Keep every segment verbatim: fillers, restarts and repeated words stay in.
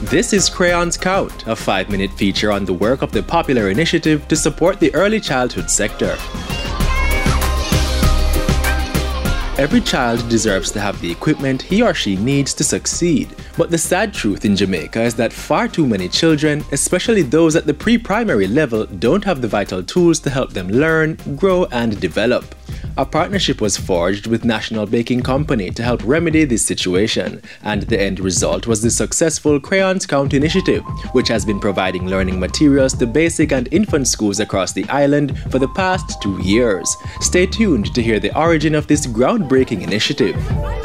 This is Crayons Count, a five-minute feature on the work of the popular initiative to support the early childhood sector. Every child deserves to have the equipment he or she needs to succeed. But the sad truth in Jamaica is that far too many children, especially those at the pre-primary level, don't have the vital tools to help them learn, grow, and develop. A partnership was forged with National Baking Company to help remedy this situation, and the end result was the successful Crayons Count initiative, which has been providing learning materials to basic and infant schools across the island for the past two years. Stay tuned to hear the origin of this groundbreaking initiative.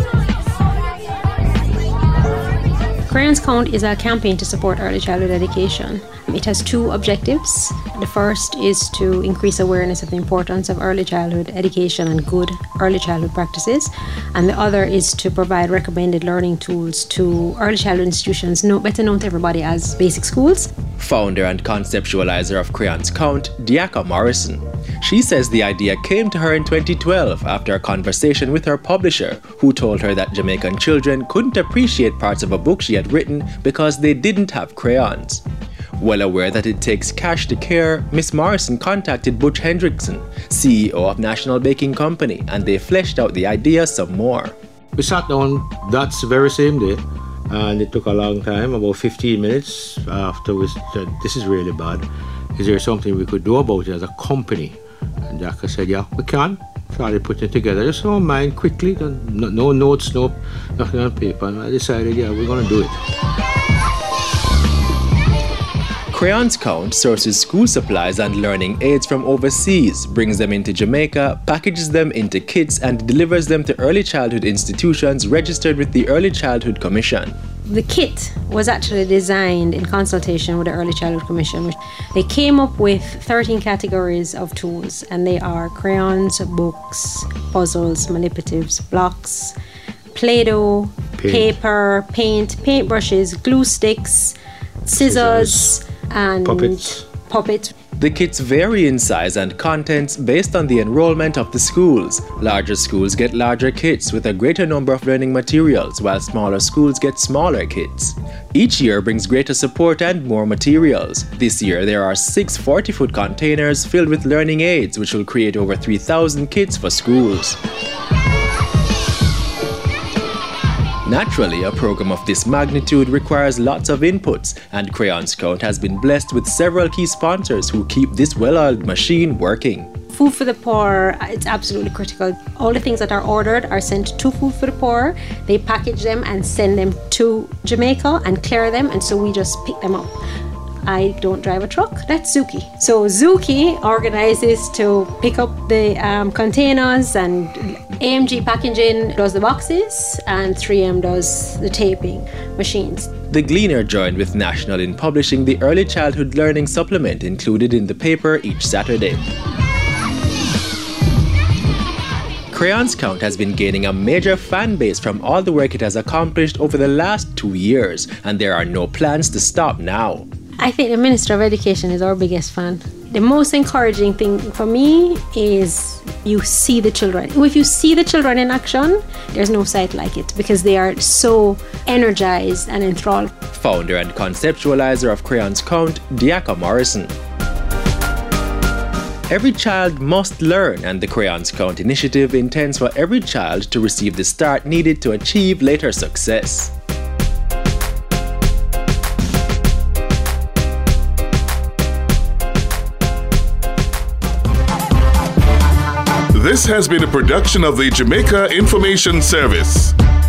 Crayons Count is a campaign to support early childhood education. It has two objectives. The first is to increase awareness of the importance of early childhood education and good early childhood practices. And the other is to provide recommended learning tools to early childhood institutions, better known to everybody as basic schools. Founder and conceptualizer of Crayons Count, Diaka Morrison. She says the idea came to her in twenty twelve after a conversation with her publisher, who told her that Jamaican children couldn't appreciate parts of a book she had written because they didn't have crayons. Well aware that it takes cash to care, Miss Morrison contacted Butch Hendrickson, C E O of National Baking Company, and they fleshed out the idea some more. We sat down that very same day, and it took a long time, about fifteen minutes after we said, this is really bad. Is there something we could do about it as a company? And Diaka said, yeah, we can. Started putting it together, just on mind quickly, no, no notes, no nothing on paper. And I decided, yeah, we're going to do it. Crayons Count sources school supplies and learning aids from overseas, brings them into Jamaica, packages them into kits, and delivers them to early childhood institutions registered with the Early Childhood Commission. The kit was actually designed in consultation with the Early Childhood Commission. They came up with thirteen categories of tools, and they are crayons, books, puzzles, manipulatives, blocks, Play-Doh, paint. paper, paint, paintbrushes, glue sticks, scissors, scissors. and puppets. puppets. The kits vary in size and contents based on the enrollment of the schools. Larger schools get larger kits with a greater number of learning materials, while smaller schools get smaller kits. Each year brings greater support and more materials. This year there are six forty-foot containers filled with learning aids, which will create over three thousand kits for schools. Naturally, a program of this magnitude requires lots of inputs, and Crayons Count has been blessed with several key sponsors who keep this well-oiled machine working. Food for the Poor, it's absolutely critical. All the things that are ordered are sent to Food for the Poor. They package them and send them to Jamaica and clear them, and so we just pick them up. I don't drive a truck, that's Zuki. So Zuki organizes to pick up the um, containers, and A M G Packaging does the boxes, and three M does the taping machines. The Gleaner joined with National in publishing the Early Childhood Learning Supplement included in the paper each Saturday. Crayons Count has been gaining a major fan base from all the work it has accomplished over the last two years, and there are no plans to stop now. I think the Minister of Education is our biggest fan. The most encouraging thing for me is you see the children. If you see the children in action, there's no sight like it, because they are so energized and enthralled. Founder and conceptualizer of Crayons Count, Diaka Morrison. Every child must learn, and the Crayons Count initiative intends for every child to receive the start needed to achieve later success. This has been a production of the Jamaica Information Service.